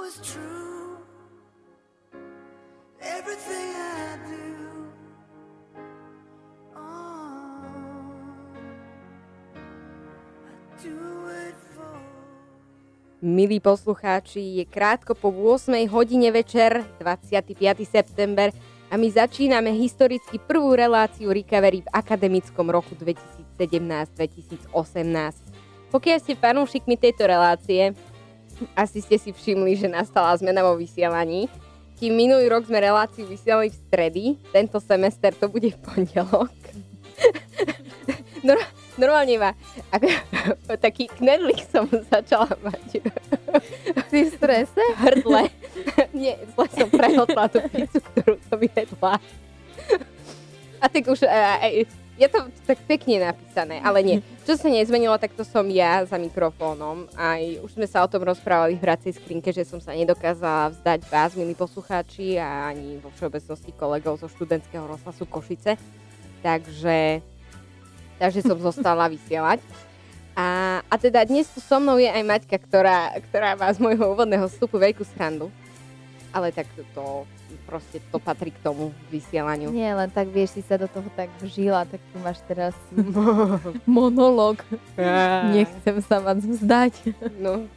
was true. Everything I do. Milí poslucháči, je krátko po 8 hodine večer, 25. september a my začíname historicky prvú reláciu Recovery v akademickom roku 2017-2018. Pokiaľ ste fanúšikmi tejto relácie, asi ste si všimli, že nastala zmena vo vysielaní. Kým minulý rok sme reláciu vysielali v stredy, tento semester to bude v pondelok. Normálne ma taký knedlík som začala mať. Si v strese? Hrdle. Nie, zle som prehltla tú pizzu, ktorú som jedla. A tak už je to tak pekne napísané, ale nie. Čo sa nezmenilo, tak to som ja za mikrofónom. Aj už sme sa o tom rozprávali v hracej skrinke, že som sa nedokázala vzdať vás, milí poslucháči, a ani vo všeobecnosti kolegov zo študentského rozhlasu Košice. Takže som zostala vysielať. A teda dnes tu so mnou je aj Maťka, ktorá má z môjho úvodného vstupu veľkú srandu. Ale tak to proste to patrí k tomu vysielaniu. Nie, len tak vieš, si sa do toho tak vžila, tak tu máš teraz monológ. Nechcem sa vás vzdať. No.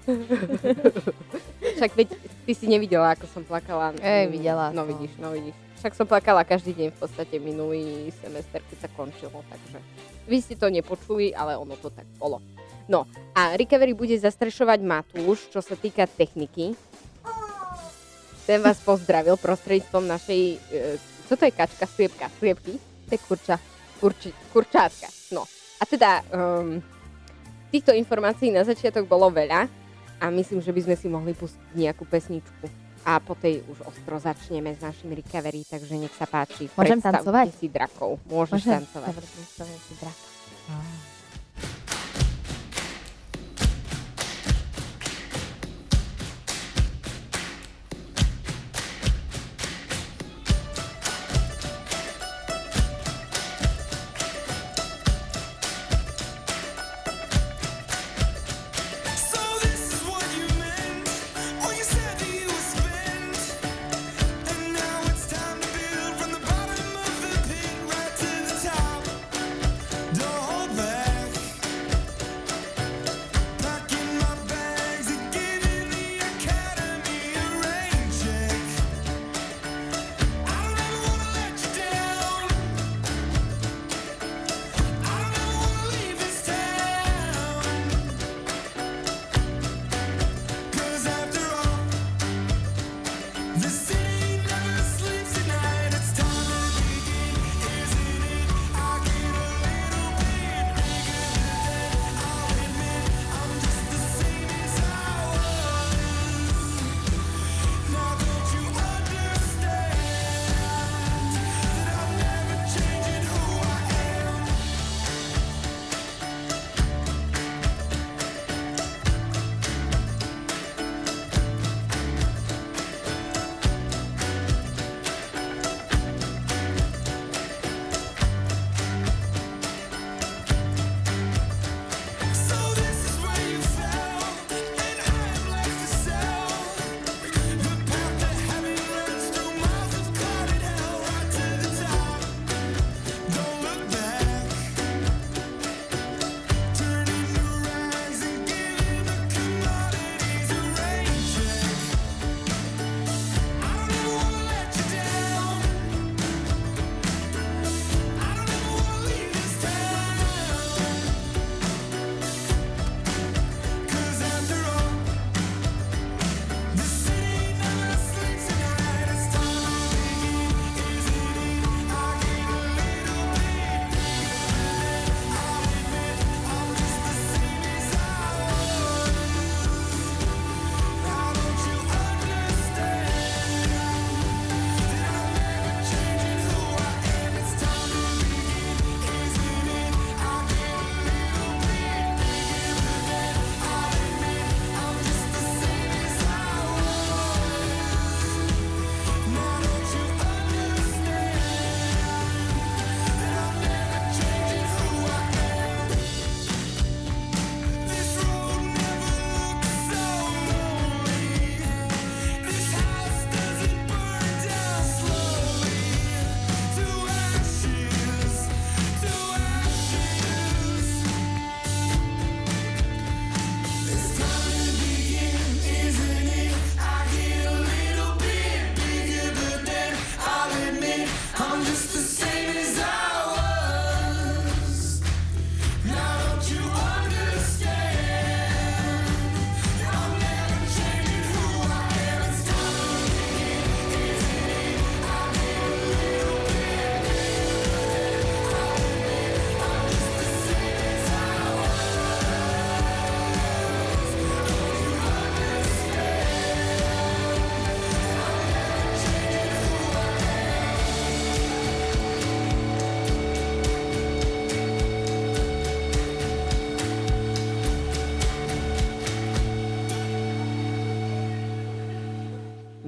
Však veď ty si nevidela, ako som plakala. Videla. No vidíš. Však som plakala každý deň v podstate minulý semester, keď sa končilo, takže vy ste to nepočuli, ale ono to tak bolo. No a Recovery bude zastrešovať Matúš, čo sa týka techniky. Ten vás pozdravil prostredníctvom našej, co to je kačka, sliepky? To je Kurčátka. No a teda týchto informácií na začiatok bolo veľa a myslím, že by sme si mohli pustiť nejakú pesničku. A po tej už ostro začneme s našim Recovery, takže nech sa páči. Môžem tancovať? Predstavte si drakov. Môžeš tancovať. Predstavte si drakov. Don't hold back.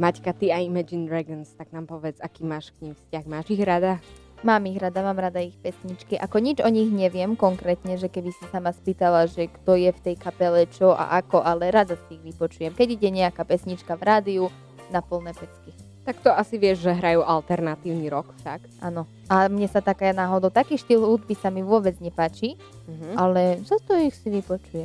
Maťka, ty a Imagine Dragons, tak nám povedz, aký máš k ním vzťah. Máš ich rada? Mám rada ich pesničky. Ako nič o nich neviem konkrétne, že keby si sa ma spýtala, že kto je v tej kapele, čo a ako, ale rada si ich vypočujem. Keď ide nejaká pesnička v rádiu, na plné pecky. Tak to asi vieš, že hrajú alternatívny rock však. Áno. A mne sa taká náhodou, taký štýl hudby sa mi vôbec nepáči, ale za to ich si vypočujem.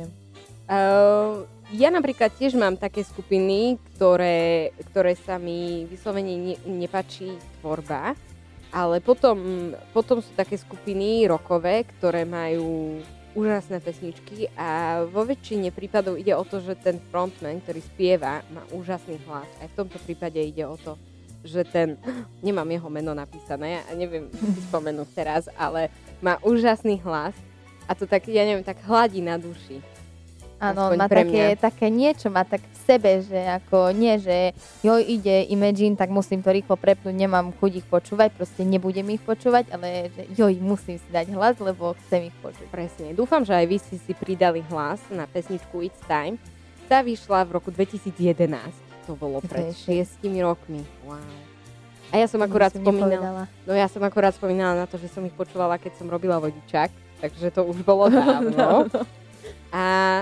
Ja napríklad tiež mám také skupiny, ktoré sa mi vyslovene nepáči tvorba, ale potom sú také skupiny rockové, ktoré majú úžasné pesničky a vo väčšine prípadov ide o to, že ten frontman, ktorý spieva, má úžasný hlas. Aj v tomto prípade ide o to, že nemám jeho meno napísané a neviem si spomenúť teraz, ale má úžasný hlas a to tak, ja neviem, tak hladí na duši. Áno, má také niečo, má tak v sebe, že ako nie, že ide Imagine, tak musím to rýchlo prepnúť, nemám chuť ich počúvať, proste nebudem ich počúvať, ale že musím si dať hlas, lebo chcem ich počuť. Presne, dúfam, že aj vy si pridali hlas na pesničku It's Time. Tá vyšla v roku 2011, to bolo pred 6 rokmi. Wow. A ja som akurát spomínala na to, že som ich počúvala, keď som robila vodičák, takže to už bolo dávno. A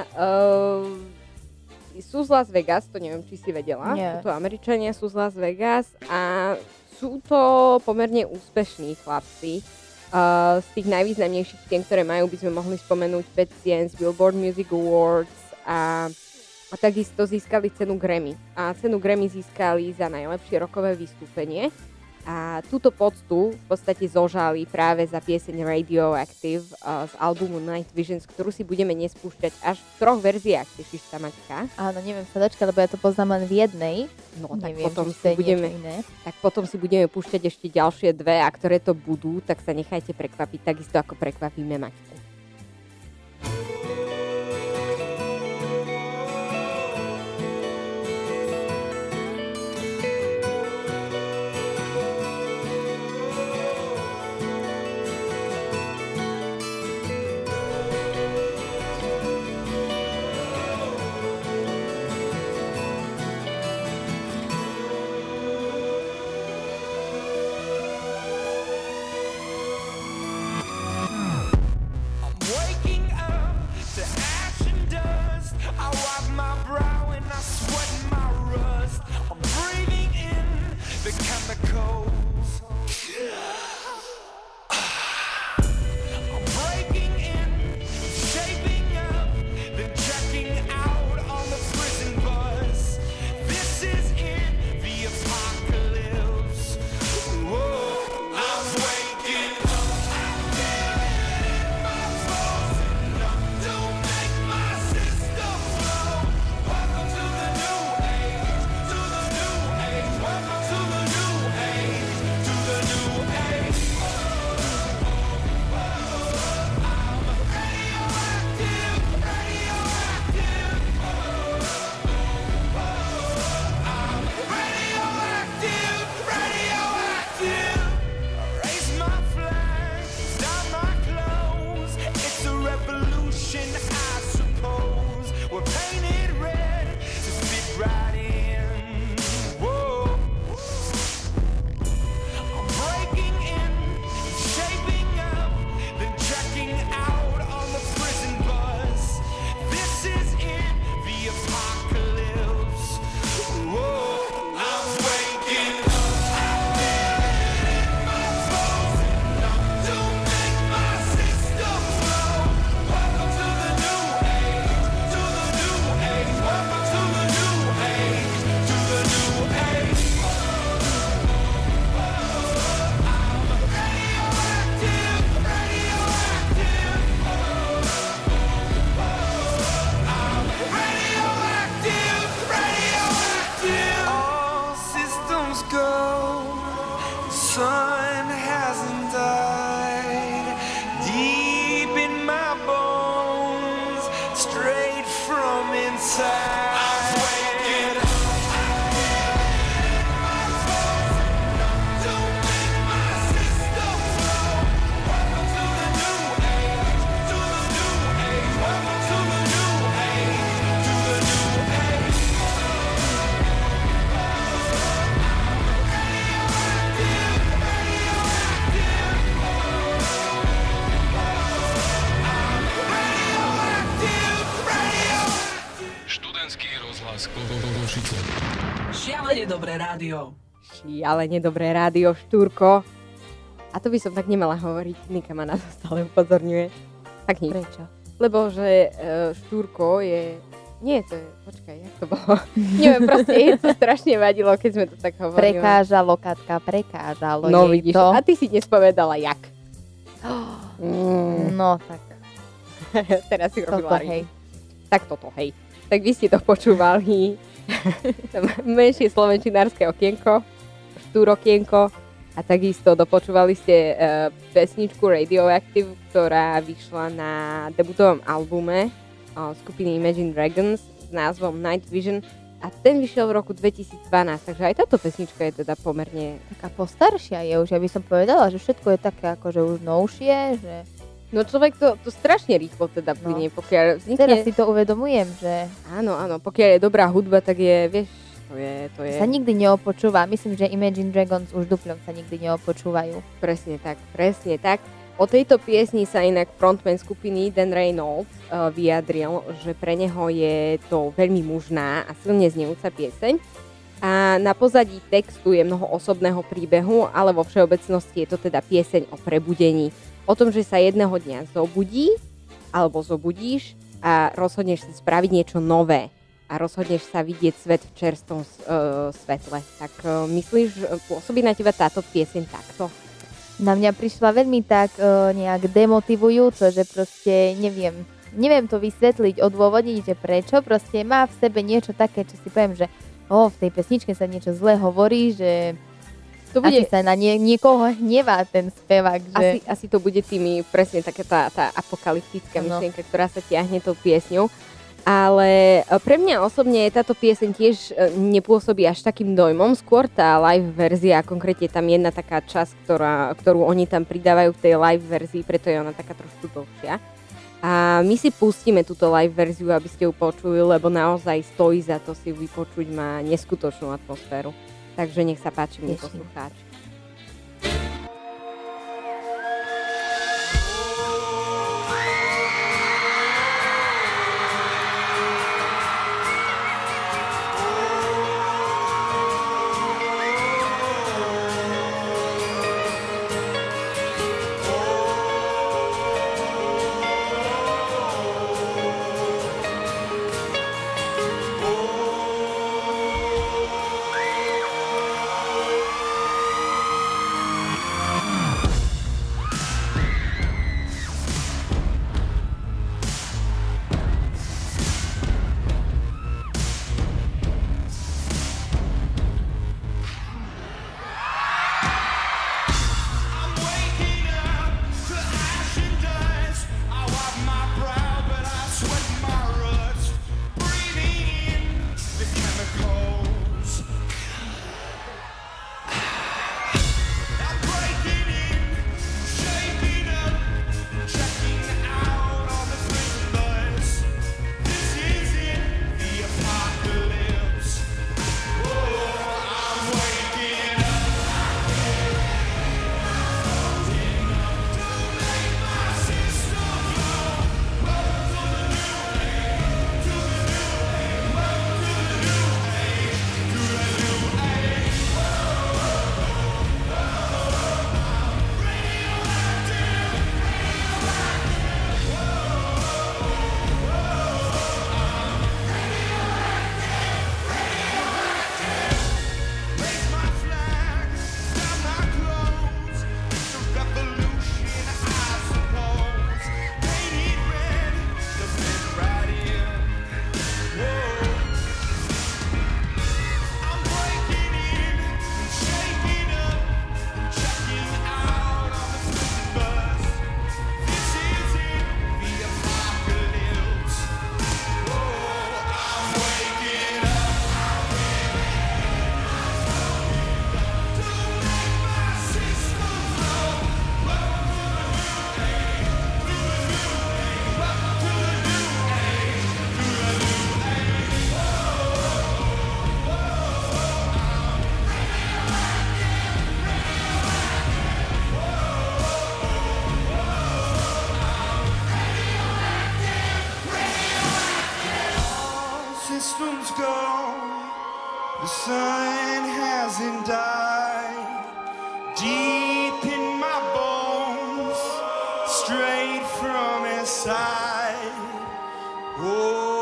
sú z Las Vegas, to neviem, či si vedela. Nie. Sú to Američania, sú z Las Vegas a sú to pomerne úspešní chlapci. Z tých najvýznamnejších tém, ktoré majú, by sme mohli spomenúť Bad Science, Billboard Music Awards a takisto získali cenu Grammy. A cenu Grammy získali za najlepšie rockové vystúpenie. A túto poctu v podstate zožali práve za pieseň Radioactive z albumu Night Visions, ktorú si budeme nespúšťať až v 3 verziách. Tešíš sa, Maťka? Áno, neviem sa dočkať, lebo ja to poznám len v jednej. No, tak neviem, potom si budeme púšťať ešte ďalšie 2 a ktoré to budú, tak sa nechajte prekvapiť, takisto ako prekvapíme Maťku. Šialene dobré rádio. Šialene dobré rádio, Štúrko. A to by som tak nemala hovoriť. Nika ma na to stále upozorňuje. Tak nič. Prečo? Lebo, že Štúrko je... Nie, to je... Počkaj, jak to bolo? Neviem, proste je to strašne vadilo, keď sme to tak hovorili. Prekážalo, Katka, prekážalo No jej vidíš, to. a ty si dnes povedala jak. No tak, Teraz si toto robila hej. Tak toto, hej. Tak vy ste to počúvali. Menšie slovenčinárske okienko, Štúrokienko. A takisto dopočúvali ste pesničku Radioactive, ktorá vyšla na debutovom albume skupiny Imagine Dragons s názvom Night Vision. A ten vyšiel v roku 2012, takže aj táto pesnička je teda pomerne... Taká postaršia je už, ja by som povedala, že všetko je také akože už novšie, že No človek to strašne rýchlo teda plynie, pokiaľ vznikne... teraz si to uvedomujem, že Áno, pokiaľ je dobrá hudba, tak je, vieš, to je... sa nikdy neopočúva. Myslím, že Imagine Dragons už duplom sa nikdy neopočúvajú. Presne tak. O tejto piesni sa inak frontman skupiny Dan Reynolds vyjadril, že pre neho je to veľmi mužná a silne znejúca pieseň. A na pozadí textu je mnoho osobného príbehu, ale vo všeobecnosti je to teda pieseň o prebudení. O tom, že sa jedného dňa zobudí, alebo zobudíš a rozhodneš sa spraviť niečo nové a rozhodneš sa vidieť svet v čerstvom svetle. Tak myslíš, pôsobí na teba táto pieseň takto? Na mňa prišla veľmi tak nejak demotivujúco, že proste neviem to vysvetliť, odôvodniť, že prečo, proste má v sebe niečo také, čo si poviem, že v tej pesničke sa niečo zlé hovorí, že To bude... asi sa na niekoho hnevá ten spevák, že... Asi to bude tými presne taká tá apokalyptická myšlienka, ktorá sa ťahne tou piesňou. Ale pre mňa osobne táto pieseň tiež nepôsobí až takým dojmom. Skôr tá live verzia, konkrétne tam jedna taká časť, ktorú oni tam pridávajú v tej live verzii, preto je ona taká trošku dlhšia. A my si pustíme túto live verziu, aby ste ju počuli, lebo naozaj stojí za to si vypočuť, má neskutočnú atmosféru. Takže nech sa páči, milí poslucháči. systems go, the sun hasn't died. Deep in my bones, straight from inside. Oh.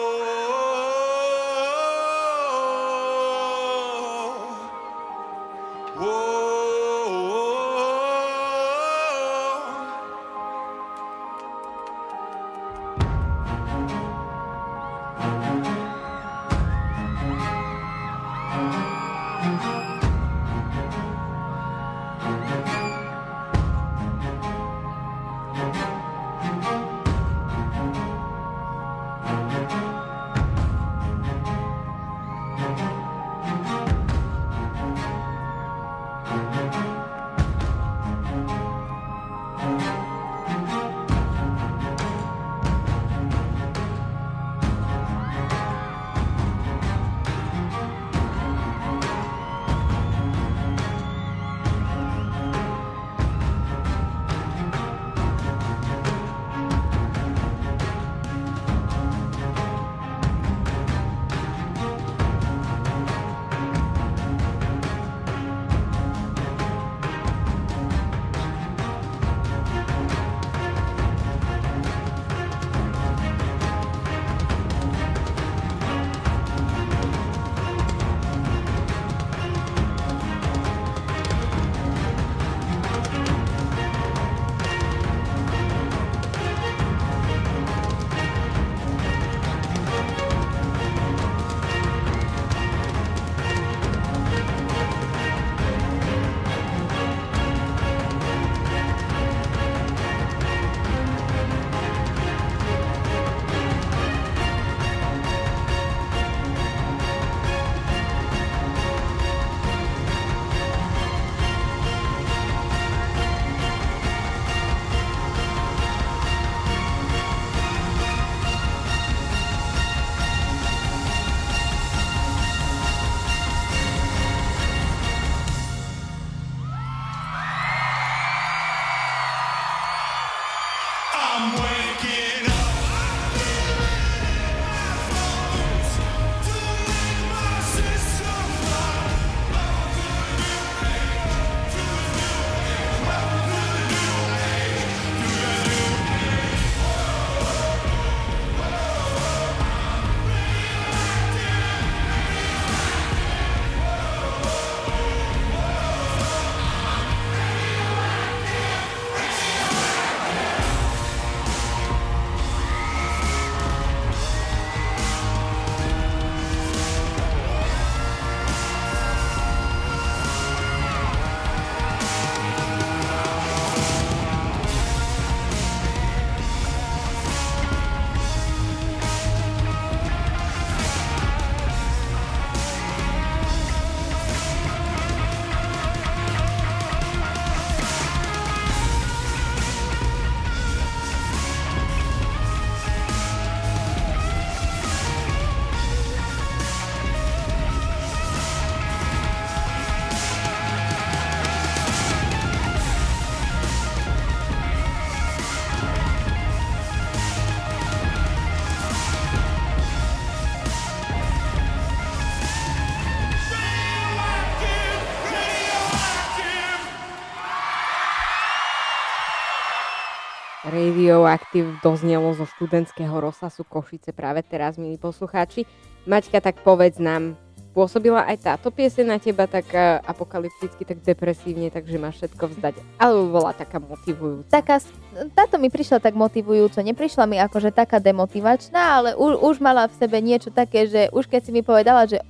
Radioactive doznelo zo študentského rozhlasu Košice práve teraz, milí poslucháči. Maťka, tak povedz nám, pôsobila aj táto pieseň na teba tak apokalypticky, tak depresívne, takže máš všetko vzdať? Alebo bola taká motivujúca? Táto mi prišla tak motivujúco, neprišla mi akože taká demotivačná, ale už mala v sebe niečo také, že už keď si mi povedala, že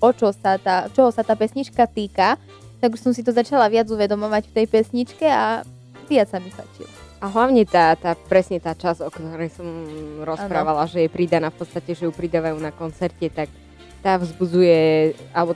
čoho sa tá pesnička týka, tak už som si to začala viac uvedomovať v tej pesničke a viac sa mi páčilo. A hlavne presne tá časť, o ktorej som rozprávala, že je pridaná v podstate, že ju pridávajú na koncerte, tak tá vzbudzuje, alebo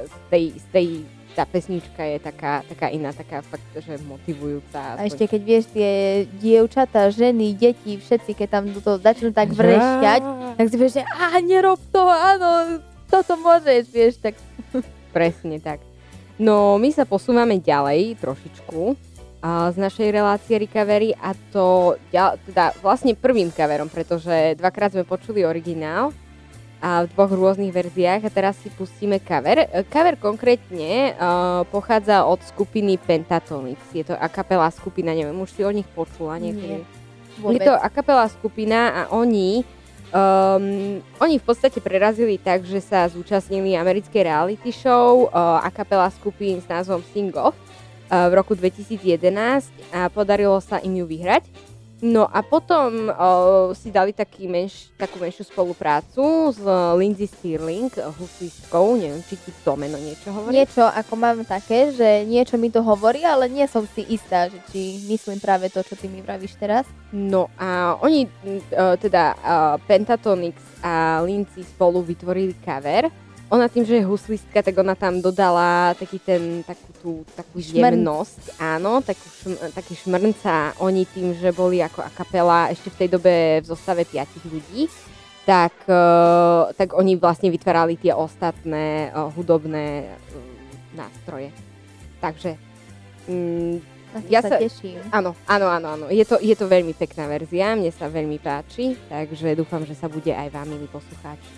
tá pesnička je taká iná, taká fakt, že motivujúca. A ešte keď vieš, tie dievčatá, ženy, deti, všetci, keď tam to začnú tak vrešťať, tak si vieš, že nerob to, áno, toto môžeš, vieš, tak. Presne tak. No, my sa posúvame ďalej trošičku z našej relácie Recovery a to teda vlastne prvým coverom, pretože dvakrát sme počuli originál a v 2 rôznych verziách a teraz si pustíme cover. Cover konkrétne pochádza od skupiny Pentatonix. Je to a cappella skupina, neviem, už si o nich počula niekedy. Je to a cappella skupina a oni v podstate prerazili tak, že sa zúčastnili americkej reality show a cappella skupín s názvom Sing Off v roku 2011 a podarilo sa im ju vyhrať. No a potom si dali takú menšiu spoluprácu s Lindsey Stirling, huslistkou, neviem, či ti to meno niečo hovorí? Niečo, ako mám také, že niečo mi to hovorí, ale nie som si istá, že či myslím práve to, čo ty mi vravíš teraz. No a oni, Pentatonix a Lindsey spolu vytvorili cover. Ona tým, že je huslistka, tak ona tam dodala takú jemnosť, áno, taký šmrnca. Oni tým, že boli ako a kapela ešte v tej dobe v zostave 5 ľudí, tak oni vlastne vytvárali tie ostatné hudobné nástroje. Takže ja sa teším. Áno. Je to veľmi pekná verzia, mne sa veľmi páči, takže dúfam, že sa bude aj vám, milí poslucháči.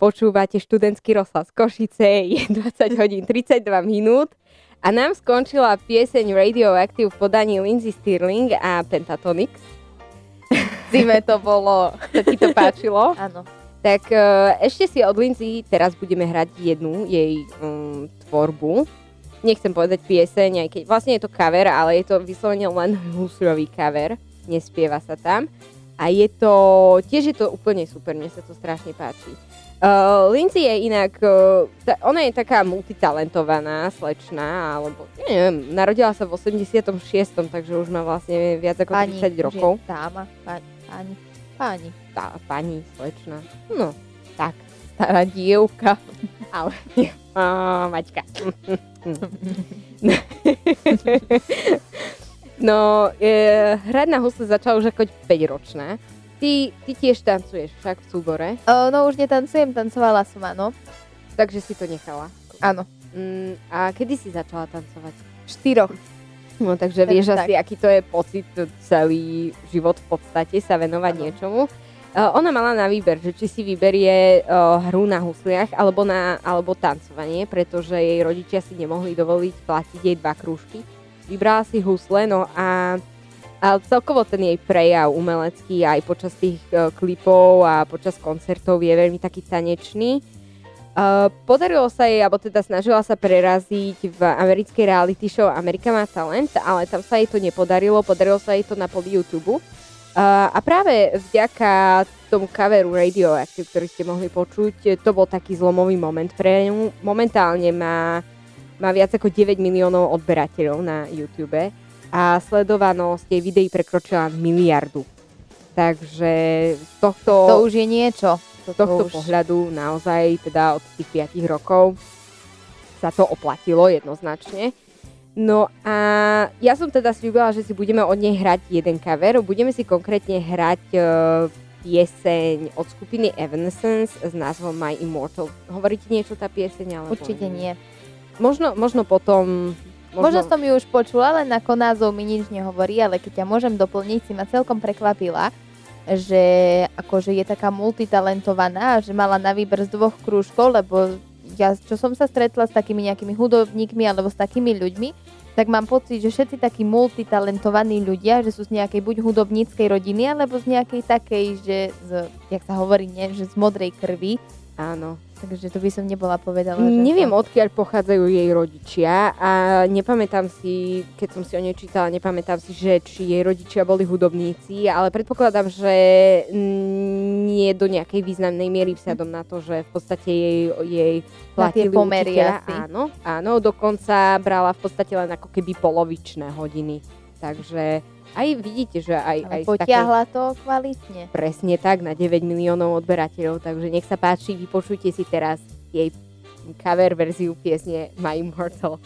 Počúvate študentský rozhlas Košice, je 20 hodín 32 minút a nám skončila pieseň Radioactive v podaní Lindsey Stirling a Pentatonix. Zime to bolo. Sa ti to páčilo? Áno. Tak ešte si od Lindsey teraz budeme hrať jednu jej tvorbu. Nechcem povedať pieseň, aj keď vlastne je to cover, ale je to vyslovene len husľový cover. Nespieva sa tam. A tiež je to úplne super, mne sa to strašne páči. Lindsey je inak, ona je taká multitalentovaná slečna, alebo neviem, narodila sa v 86, takže už má vlastne viac ako 30 rokov. Dáma, pani. Pani, slečna, no, tak, stará dievka. Ale, Maťka. No, hrať na husle začala už ako 5-ročná. Ty tiež tancuješ však v súbore? No už netancujem, tancovala som, áno. Takže si to nechala? Áno. A kedy si začala tancovať? 4. No takže vieš asi, aký to je pocit celý život v podstate sa venovať niečomu. Ona mala na výber, že či si vyberie hru na husliach alebo tancovanie, pretože jej rodičia si nemohli dovoliť platiť jej 2 krúžky. Vybrala si husle, no a celkovo ten jej prejav umelecký aj počas tých klipov a počas koncertov je veľmi taký tanečný. Podarilo sa jej, alebo teda snažila sa preraziť v americkej reality show Amerika má talent, ale tam sa jej to nepodarilo, podarilo sa jej to na poli YouTube. A práve vďaka tomu coveru Radioactive, ktorý ste mohli počuť, to bol taký zlomový moment pre ňu. Momentálne má viac ako 9 miliónov odberateľov na YouTube a sledovanosť jej videí prekročila 1 miliardu. Takže z tohto... To už je niečo. Z tohto pohľadu naozaj teda od tých 5 rokov sa to oplatilo jednoznačne. No a ja som teda sľúbila, že si budeme od nej hrať jeden cover. Budeme si konkrétne hrať pieseň od skupiny Evanescence s názvom My Immortal. Hovorí ti niečo tá pieseň? Alebo určite nie. Možno potom... Možno som ju už počula, len ako názov mi nič nehovorí, ale keď ťa môžem doplniť, si ma celkom prekvapila, že akože je taká multitalentovaná, že mala na výber z 2 krúžkov, lebo ja, čo som sa stretla s takými nejakými hudobníkmi alebo s takými ľuďmi, tak mám pocit, že všetci takí multitalentovaní ľudia, že sú z nejakej buď hudobníckej rodiny, alebo z nejakej takej, že jak sa hovorí, nie, že z modrej krvi. Áno. Takže to by som nebola povedala. Neviem, odkiaľ pochádzajú jej rodičia a nepamätám si, keď som si o nej čítala, nepamätám si, že či jej rodičia boli hudobníci, ale predpokladám, že nie do nejakej významnej miery vzhľadom na to, že v podstate jej platili učiteľa. Áno, dokonca brala v podstate len ako keby polovičné hodiny. Takže aj vidíte, že aj potiahla to kvalitne. Presne tak, na 9 miliónov odberateľov, takže nech sa páči, vypočujte si teraz jej cover verziu piesne My Immortal.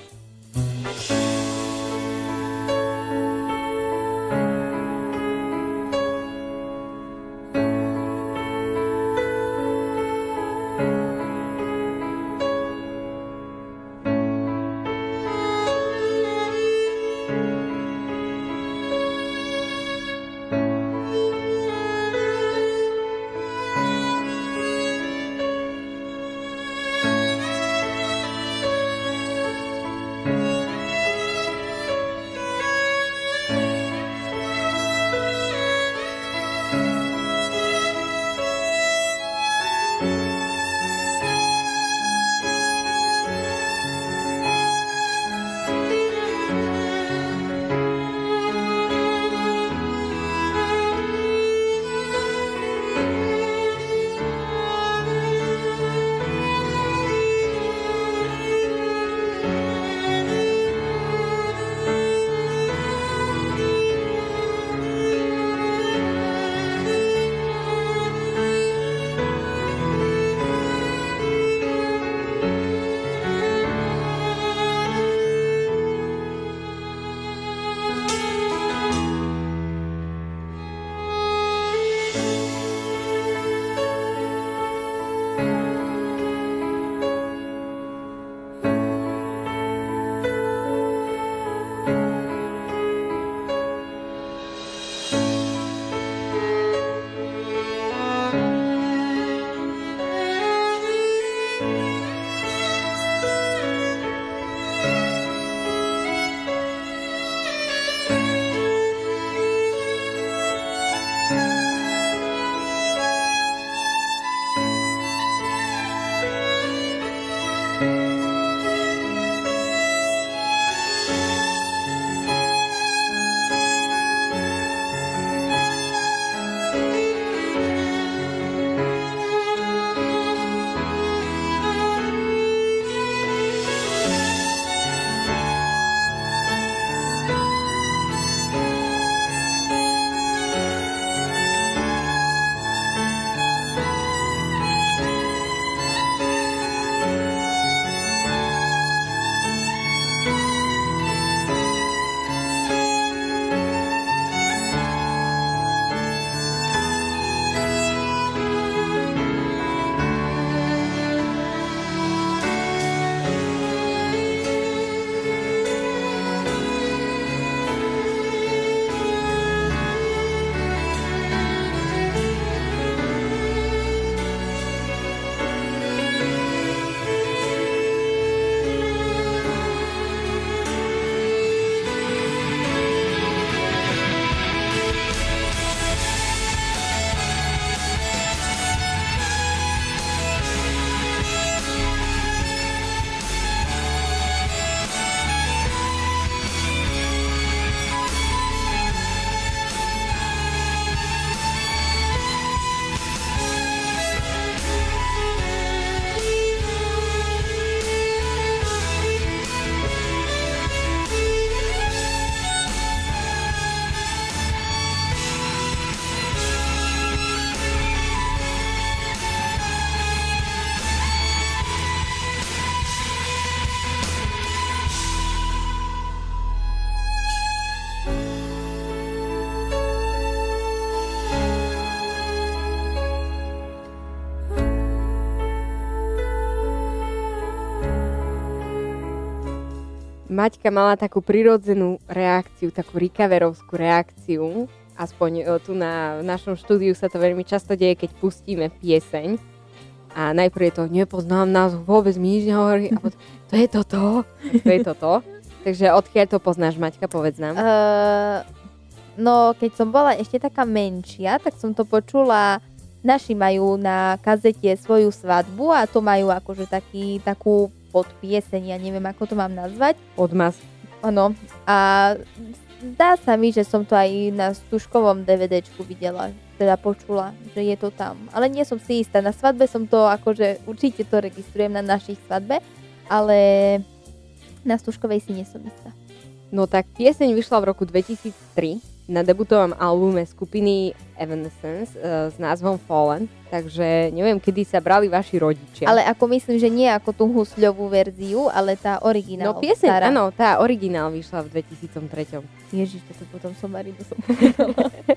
Maťka mala takú prirodzenú reakciu, takú recoverovskú reakciu. Aspoň tu na našom štúdiu sa to veľmi často deje, keď pustíme pieseň. A najprv je to, nepoznám názov, vôbec mi nič nehovorí. A potom, to je toto. Takže odkiaľ to poznáš, Maťka, povedz nám. No, keď som bola ešte taká menšia, tak som to počula. Naši majú na kazete svoju svadbu a to majú akože takú podpieseň, ja neviem, ako to mám nazvať. Odmaz. Áno. A zdá sa mi, že som to aj na Stužkovom DVDčku videla, teda počula, že je to tam. Ale nie som si istá. Na svadbe som to akože, určite to registrujem na našich svadbe, ale na Stužkovej si nie som istá. No tak pieseň vyšla v roku 2003 na debutovom albume skupiny Evanescence s názvom Fallen, takže neviem, kedy sa brali vaši rodičia. Ale ako myslím, že nie ako tú husľovú verziu, ale tá originál. No pieseň, stará. Áno, tá originál vyšla v 2003. Ježiš, toto potom som Maridu som povedala.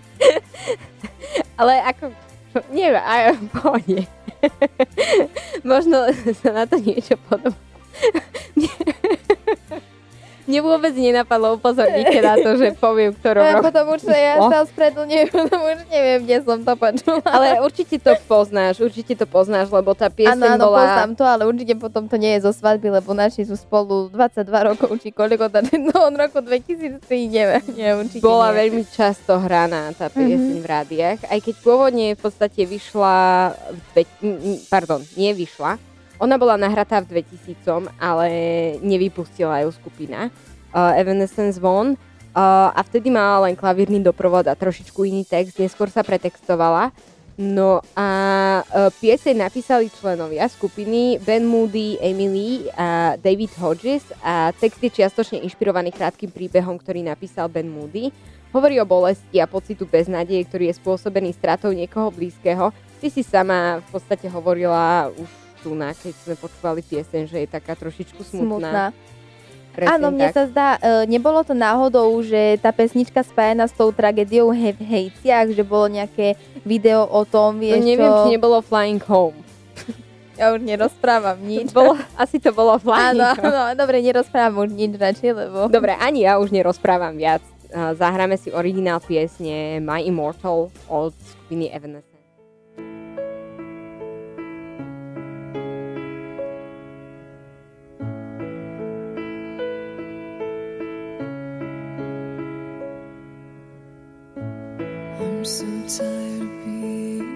Ale ako, neviem, pohode. Možno sa na to niečo podobá. Mne vôbec nenapadlo upozorniť na to, že poviem, ktorom roku. Potom už ja sa spredlňujem, potom už neviem, kde som to počula. Ale určite to poznáš, lebo tá pieseň áno, bola... poznám to, ale určite potom to nie je zo svadby, lebo naši sú spolu 22 rokov, či koľko, no od roku 2003, neviem, určite bola nie. veľmi často hraná tá pieseň v rádiách, aj keď pôvodne v podstate vyšla, nevyšla. Ona bola nahratá v 2000, ale nevypustila ju skupina Evanescence von a vtedy mala len klavírny doprovod a trošičku iný text, neskôr sa pretextovala. No a pieseň napísali členovia skupiny Ben Moody, Emily a David Hodges a text je čiastočne inšpirovaný krátkym príbehom, ktorý napísal Ben Moody. Hovorí o bolesti a pocitu beznádeje, ktorý je spôsobený stratou niekoho blízkeho. Ty si sama v podstate hovorila už keď sme počúvali pieseň, že je taká trošičku smutná. Áno, mne sa zdá, nebolo to náhodou, že tá pesnička spájana s tou tragédiou v Hejciach, že bolo nejaké video o tom, vieš neviem, či nebolo Flying Home. Ja už nerozprávam nič. Asi to bolo Flying Home. Áno, dobre, nerozprávam už nič radšej, lebo... Dobre, ani ja už nerozprávam viac. Zahráme si originál piesne My Immortal od skupiny Evanescence. I'm so tired of being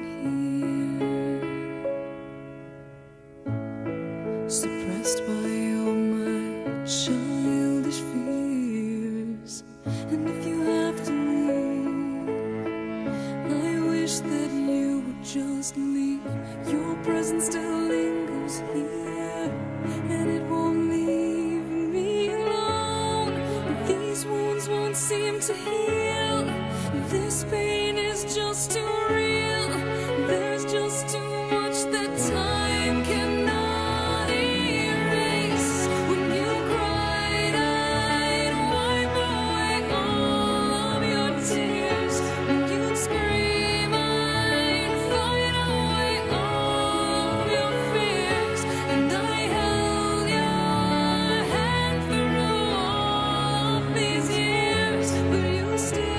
here, suppressed by all my childish fears. And if you have to leave, I wish that you would just leave. Your presence still lingers here, and it won't leave me alone. These wounds won't seem to heal. This pain is just too real. There's just too much that time cannot erase. When you cried, I'd wipe away all of your tears. When you scream, I'd fight away all of your fears. And I held your hand through all of these years, but you still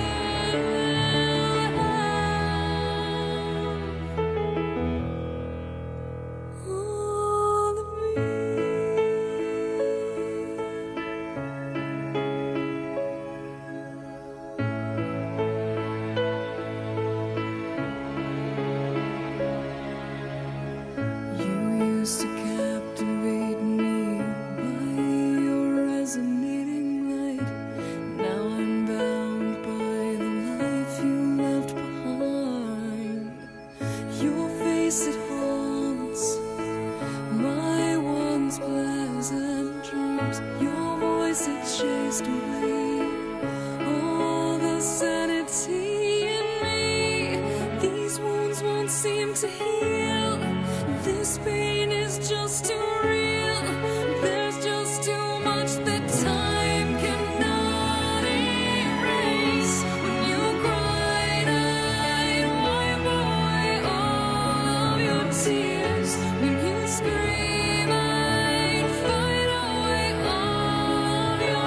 used to captivate me by your resonating light. Now I'm bound by the life you left behind. Your face, it haunts my once pleasant dreams. Your voice, it chased away all the sanity in me. These wounds won't seem to heal. This pain is just too real. There's just too much that time cannot erase. When you cried, I'd wipe away all of your tears. When you scream, I'd fight away all of your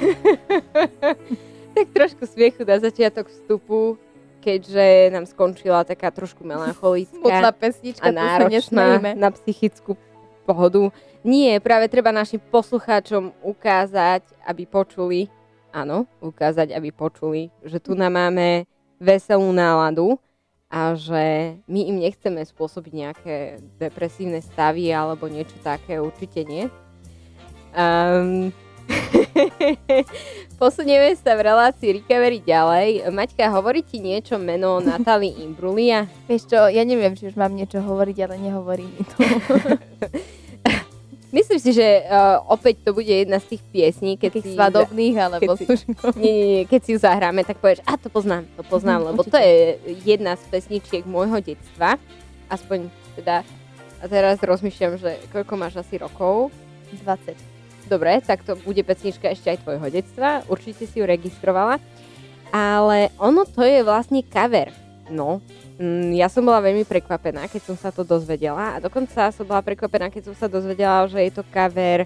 Tak trošku smiechu na začiatok vstupu, keďže nám skončila taká trošku melancholická smutná pesnička, a náročná na psychickú pohodu. Nie, práve treba našim poslucháčom ukázať, aby počuli, že tu nám máme veselú náladu a že my im nechceme spôsobiť nejaké depresívne stavy alebo niečo také, určite nie. Posunieme sa v relácii Recovery ďalej. Maťka, hovorí ti niečo meno Natalie Imbruglia? Vieš čo, ja neviem, či už mám niečo hovoriť, ale nehovorí mi to. Myslím si, že opäť to bude jedna z tých piesní, keď si svadobných, alebo Nie, keď si ju zahráme, tak povieš, to poznám, lebo to je jedna z pesničiek môjho detstva. Aspoň teda, a teraz rozmýšľam, že koľko máš asi rokov? 20. Dobre, tak to bude pesnička ešte aj tvojho detstva, určite si ju registrovala. Ale ono to je vlastne cover. No, ja som bola veľmi prekvapená, keď som sa to dozvedela. A dokonca som bola prekvapená, keď som sa dozvedela, že je to cover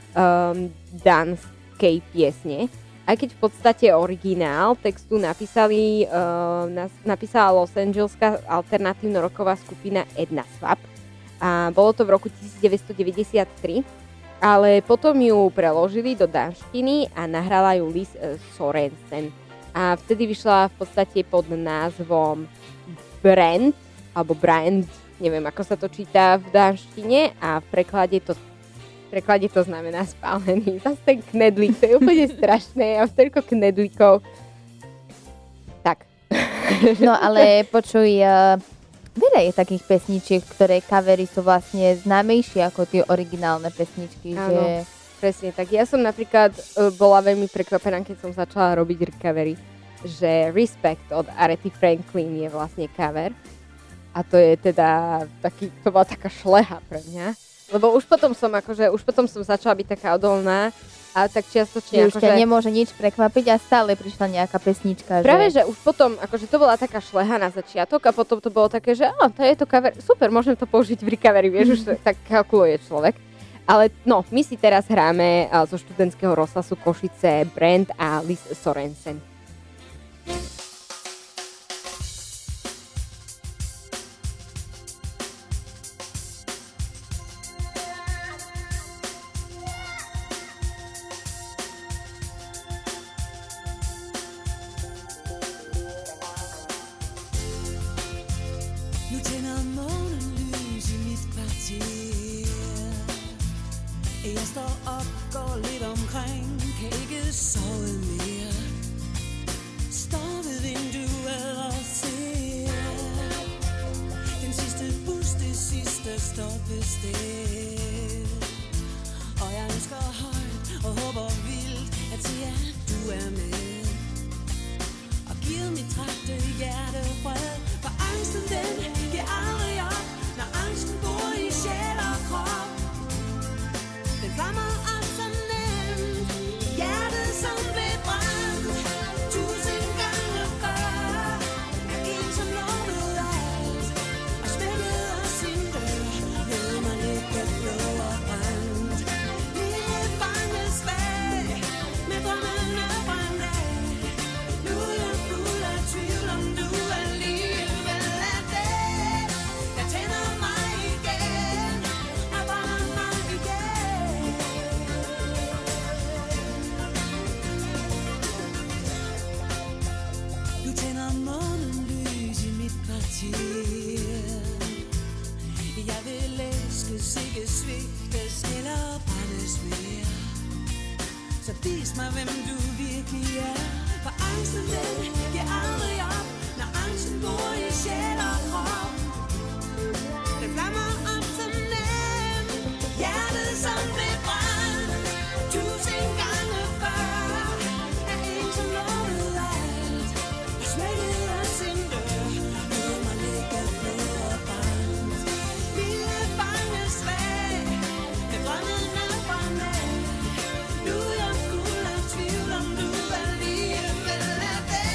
danskej piesne. Aj keď v podstate originál textu napísala Los Angeleská alternatívno-rocková skupina Edna Svap. A bolo to v roku 1993. Ale potom ju preložili do danštiny a nahrala ju Lis Sorensen. A vtedy vyšla v podstate pod názvom Brand, neviem ako sa to číta v danštine a v preklade to znamená spálený. Zas ten knedlík, to je úplne strašné, ja mám toľko knedlíkov. Tak. No ale počuj, veľa je takých pesničiek, ktoré covery sú vlastne známejšie ako tie originálne pesničky. Áno, že... presne tak. Ja som napríklad bola veľmi prekvapená, keď som začala robiť recovery, že Respect od Arethy Franklin je vlastne cover. A to je teda to bola taká šleha pre mňa. Lebo už potom som začala byť taká odolná a tak čiastočne už ťa nemôže nič prekvapiť a stále prišla nejaká pesnička. Práve, že už potom, to bola taká šleha na začiatok a potom to bolo také, že to je to cover, super, môžem to použiť v recovery, vieš, už tak kalkuluje človek. Ale no, my si teraz hráme zo študentského rozhlasu Košice Brand a Lis Sorensen. Nu tænder månelys i mit kvarter. Jeg står op, går lidt omkring, kan ikke sove mere. Står ved vinduet og ser den sidste bus, det sidste stoppested. Og jeg ønsker højt og håber vildt, at se at du er med. Og giver mit trætte hjerte fred. For angsten den giver aldrig op, når angsten bor i sjæl og krop. Den flammer op så nemt, hjertet som blev brændt 1000 gange før. Er en som lovede alt, og smækkede af sin dør. Lod mig ligge blå og brændt. Lille fange svag, med drømmene brændt af. Nu er jeg fuld af tvivl om du alligevel er det, der tænder mig igen og brænder mig igen. Nu tænder månen lys i mit kvarter. Jeg vil elskes, ikke svigtes eller brændes mere. Så vis mig, hvem du virkelig er. For angsten den giver aldrig op, når angsten bor i sjæl og krop. Den flammer op så nemt, hjertet som blev brændt 1000 gange før. Er en som lovede alt, og smækkede af sin dør. Lod mig ligge blå og brændt. Lille fange svag, med drømmene brændt af. Nu er jeg fuld af tvivl om du alligevel er det.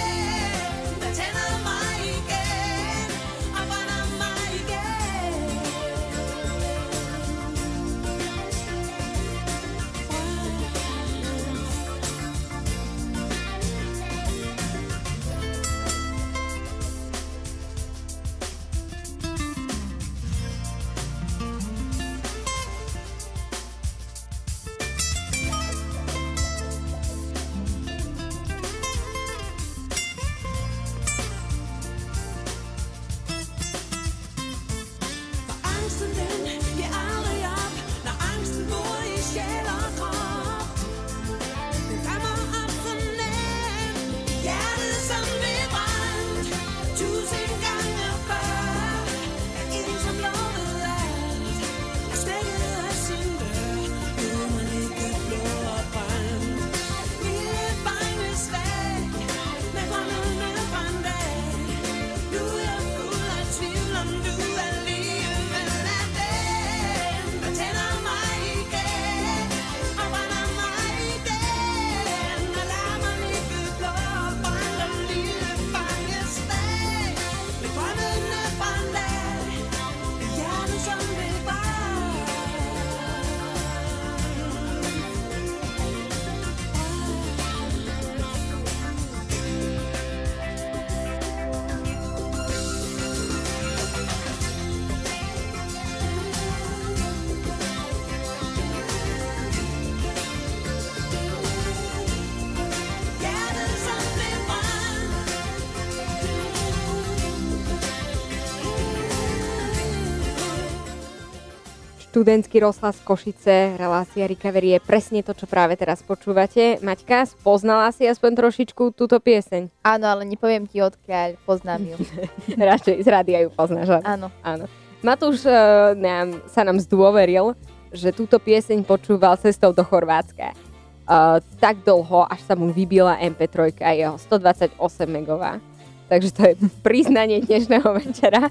študentský rozhlas Košice, relácia Recovery je presne to, čo práve teraz počúvate. Maťka, spoznala si aspoň trošičku túto pieseň? Áno, ale nepoviem ti odkiaľ, poznám ju. Radšej z rádia ju poznáš. Áno. Matúš sa nám zdôveril, že túto pieseň počúval cestou do Chorvátska. Tak dlho, až sa mu vybila MP3 jeho 128 megová. Takže to je priznanie dnešného večera.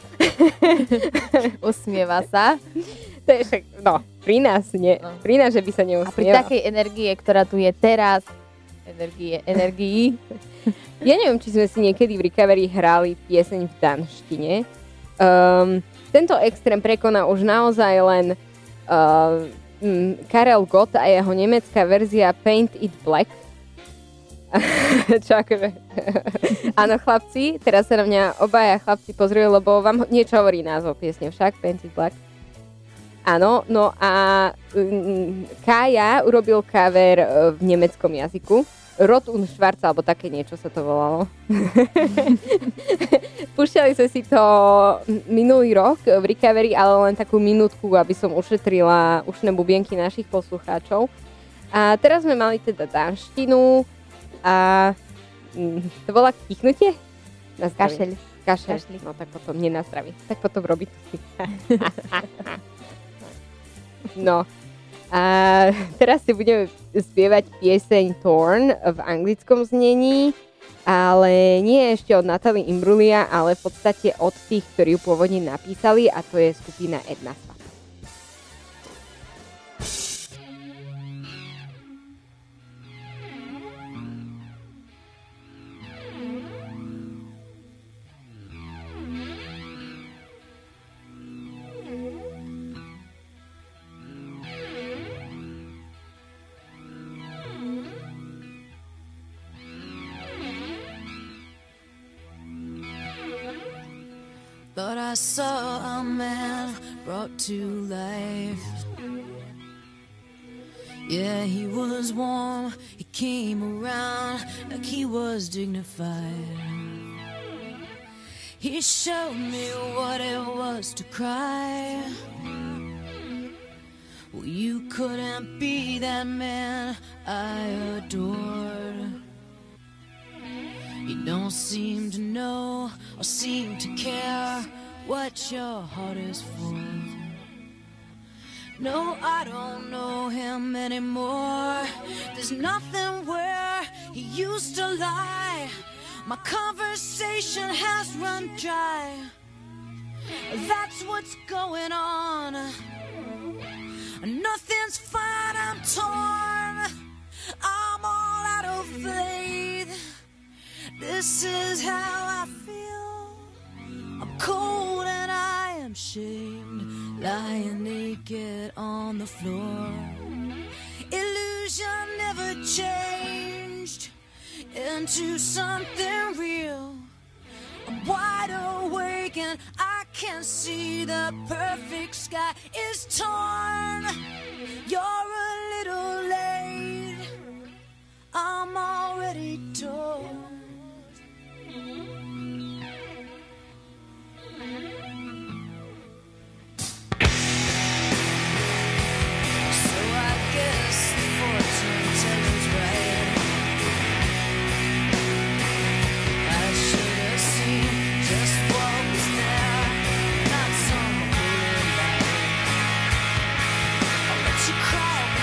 Usmieva sa. To je však, pri nás nie. No. Pri nás, že by sa neusmieval. A pri takej energie, ktorá tu je teraz, energii. Ja neviem, či sme si niekedy v Recovery hrali pieseň v danštine. Tento extrém prekoná už naozaj len Karel Gott a jeho nemecká verzia Paint It Black. Čo akože... Áno, chlapci, teraz sa na mňa obaja chlapci pozreli, lebo vám niečo hovorí názov piesne však, Paint It Black. Áno, no a Kája urobil cover v nemeckom jazyku. Rot und Schwarz, alebo také niečo sa to volalo. Púšťali sme si to minulý rok v Recovery, ale len takú minútku, aby som ušetrila ušné bubienky našich poslucháčov. A teraz sme mali teda danštinu a to bola kichnutie? Kašeľ. No tak potom nenazdraví. Tak potom robí to si. No. A teraz si budeme spievať pieseň Torn v anglickom znení, ale nie ešte od Natalie Imbruglia, ale v podstate od tých, ktorí ju pôvodne napísali, a to je skupina Edna Svap. Thought I saw a man brought to life. Yeah, he was warm, he came around like he was dignified. He showed me what it was to cry. Well, you couldn't be that man I adored. You don't seem to know or seem to care what your heart is for. No, I don't know him anymore. There's nothing where he used to lie. My conversation has run dry. That's what's going on. Nothing's fine, I'm torn. I'm all out of faith. This is how I feel. I'm cold and I am shamed, lying naked on the floor. Illusion never changed into something real. I'm wide awake and I can see the perfect sky is torn. You're a little late. I'm already torn. Crawl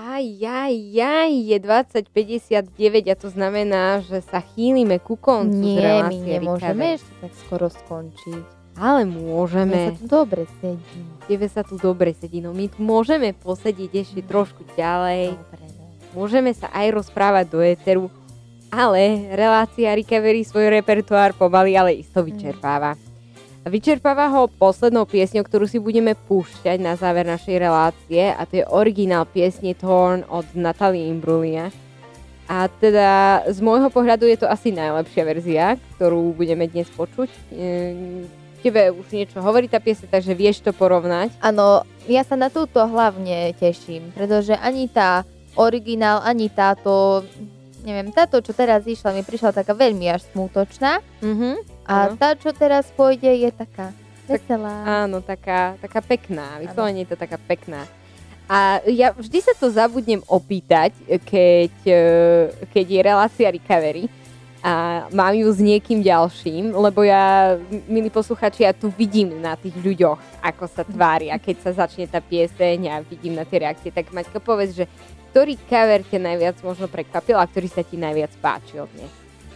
je 20:59 a to znamená, že sa chýlime ku koncu z Nie, my relácie nemôžeme Recovery. ešte tak skoro skončiť. Ale Mne môžeme. sa tu dobre sedí. Tebe sa tu dobre sedí, no my tu môžeme posediť ešte trošku ďalej. Dobre, no. Môžeme sa aj rozprávať do éteru, ale relácia Recovery svoj repertoár pomaly, ale isto vyčerpáva. A vyčerpáva ho poslednou piesňou, ktorú si budeme púšťať na záver našej relácie a to je originál piesne Torn od Natalie Imbruglia. A teda z môjho pohľadu je to asi najlepšia verzia, ktorú budeme dnes počuť. Tebe už niečo hovorí tá piesň, takže vieš to porovnať. Áno, ja sa na túto hlavne teším, pretože ani tá originál, ani táto, neviem, táto, čo teraz išla, mi prišla taká veľmi až smútočná. A tá, čo teraz pôjde, je taká veselá. Áno, taká pekná, vyslovene je to taká pekná. A ja vždy sa to zabudnem opýtať, keď je relácia Recovery a mám ju s niekým ďalším, lebo ja, milí posluchači, ja tu vidím na tých ľuďoch, ako sa tvária, keď sa začne tá pieseň a vidím na tie reakcie. Tak Maťka, povedz, že ktorý cover ťa najviac možno prekvapil a ktorý sa ti najviac páčil dnes?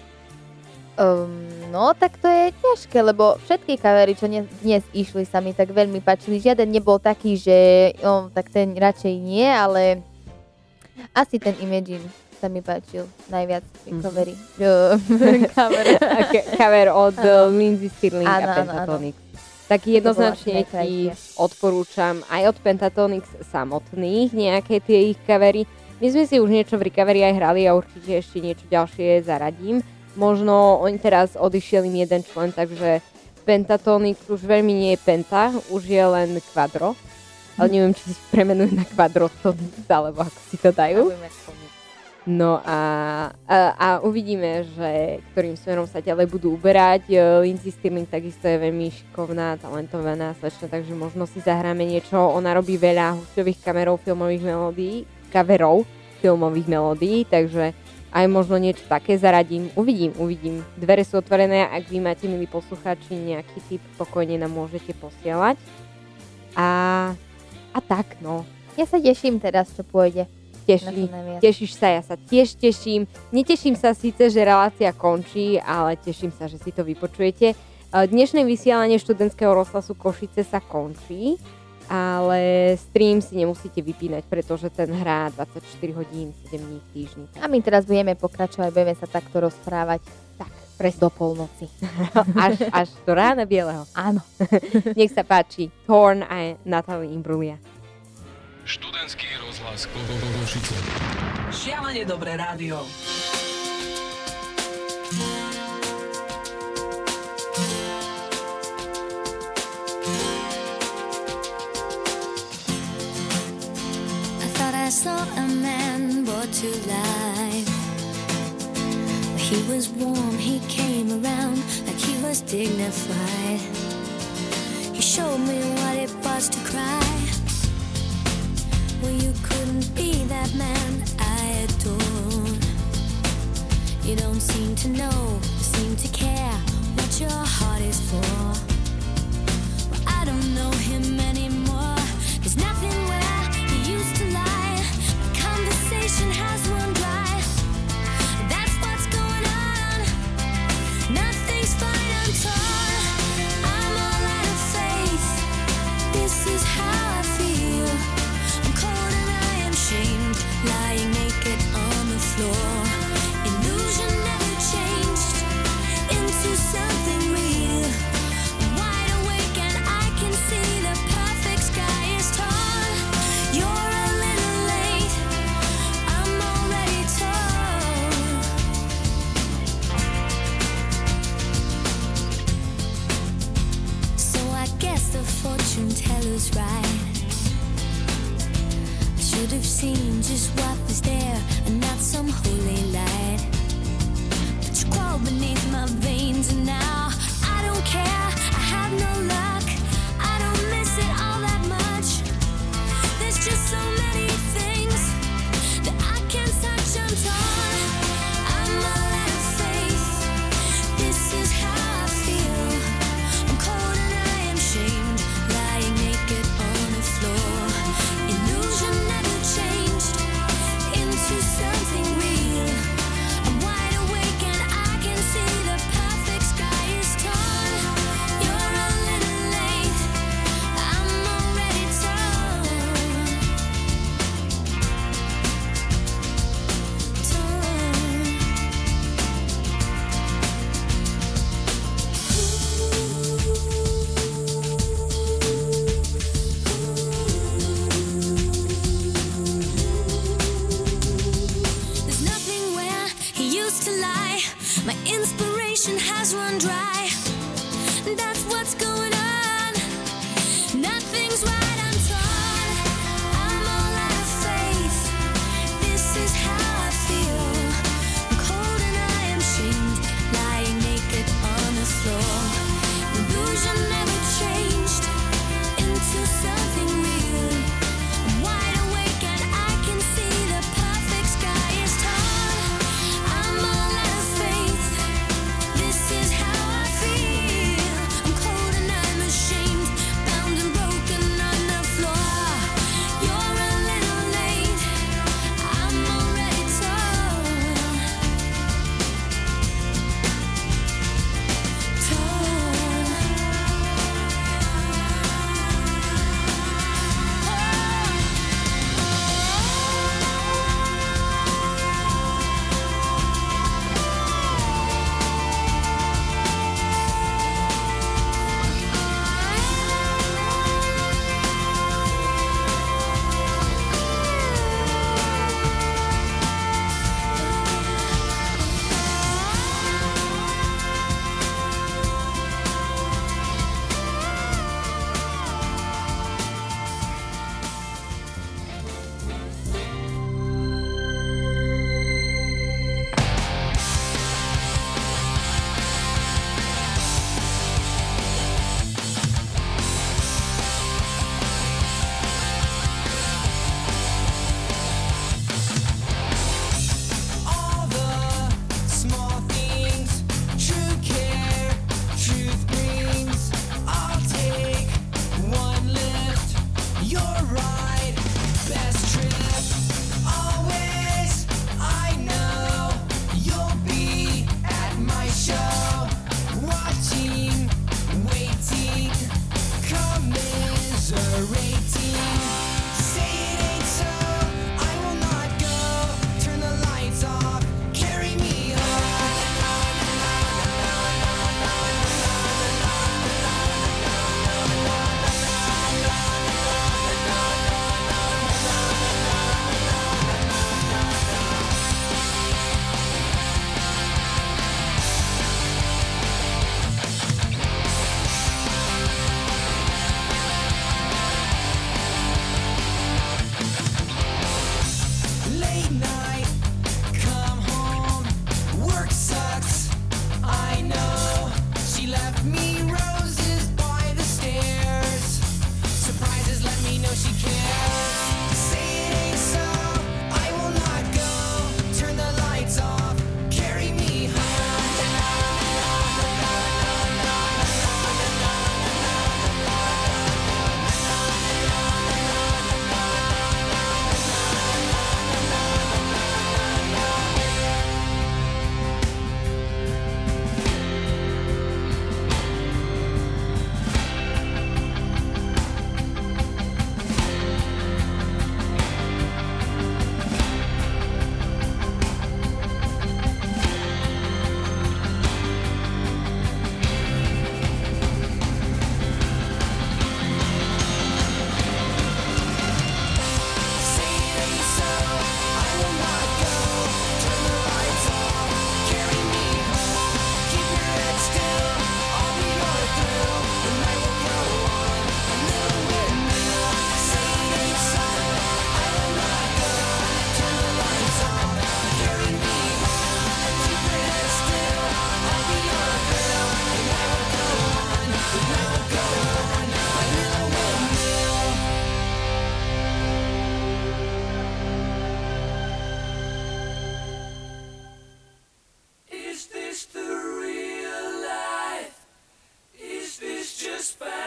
No, tak to je ťažké, lebo všetky covery, čo dnes išli, sa mi tak veľmi páčili. Žiaden nebol taký, že tak ten radšej nie, ale asi ten Imagine sa mi páčil najviac covery. Cover od Lindsey Stirling a Pentatonix. Tak jednoznačne ti odporúčam aj od Pentatonix samotných nejaké tie ich covery. My sme si už niečo v Recovery aj hrali a určite ešte niečo ďalšie zaradím. Možno oni teraz odišiel im jeden člen, takže Pentatonix už veľmi nie je Penta, už je len Quadro. Ale neviem, či si premenujú na Quadrotonix, alebo ako si to dajú. No a uvidíme, že ktorým smerom sa ďalej budú uberať. Lindsey Stirling takisto je veľmi šikovná, talentovaná slečna, takže možno si zahráme niečo. Ona robí veľa husťových kamerov filmových melódií, coverov filmových melódií, takže aj možno niečo také zaradím. Uvidím. Dvere sú otvorené, ak vy máte, milí poslucháči, nejaký tip, pokojne nám môžete posielať. A tak, no. Ja sa teším teraz, čo pôjde. Tešíš sa, ja sa tiež teším. Neteším sa síce, že relácia končí, ale teším sa, že si to vypočujete. Dnešné vysielanie študentského rozhlasu Košice sa končí, ale stream si nemusíte vypínať, pretože ten hrá 24 hodín, 7 dní v týždni. A my teraz budeme pokračovať, budeme sa takto rozprávať. Tak, presne. Do polnoci. až do rána bieleho. Áno. Nech sa páči. Torn a Natalie Imbruglia. Študentský rozhlas Košice. Šialene dobré rádio. I saw a man brought to life. He was warm, he came around like he was dignified. He showed me what it was to cry. Well, you couldn't be that man I adore. You don't seem to know, seem to care what your heart is for. Well, I don't know him anymore. There's nothing where he used to lie. Conversation has run dry. That's what's going on. Nothing's fine, I'm torn. I'm all out of faith. This is how I feel. I'm cold and I am shamed, lying naked on the floor. Illusion never changed into something real. I'm wide awake and I can see the perfect sky is torn. You're a little late. I'm already torn. So I guess the fortune teller's right. I should have seen just what was there and not some holy light. But you crawled beneath my veins and now I don't care. I have no luck. I don't miss it all that much. There's just so many things that I can't touch. I'm torn. I'm all out of faith. This is how I feel. I'm cold and I am shamed, lying naked on the floor. Illusion never changed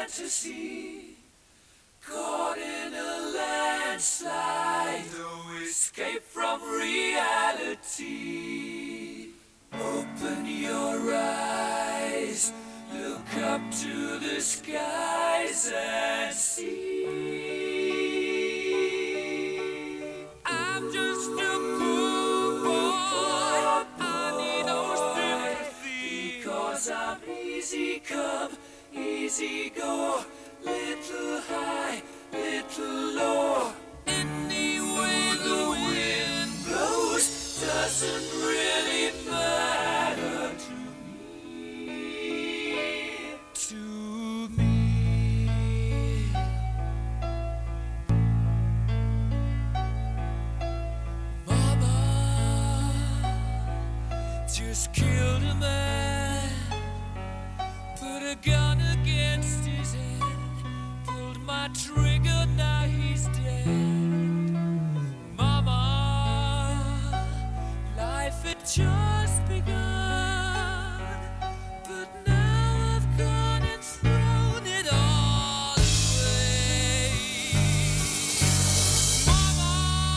fantasy, caught in a landslide, no escape from reality. Open your eyes, look up to the skies and see. I'm just a poor boy, I need no sympathy, because I'm easy come, easy go, little high, little low. Any way the wind blows doesn't really matter to me. To me. Mama just killed a man, put a gun against his head, pulled my trigger, now he's dead. Mama, life had just begun, but now I've gone and thrown it all away. Mama,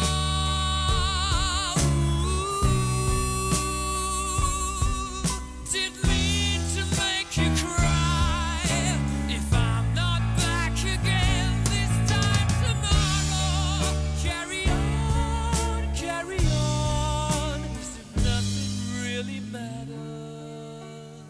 didn't mean to make you cry. If I'm not back again this time tomorrow, carry on, as if nothing really matters.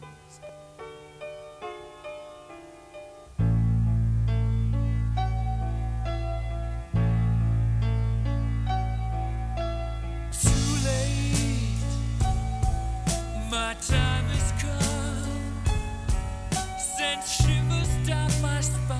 Too late, my time has come, sent shivers down my spine.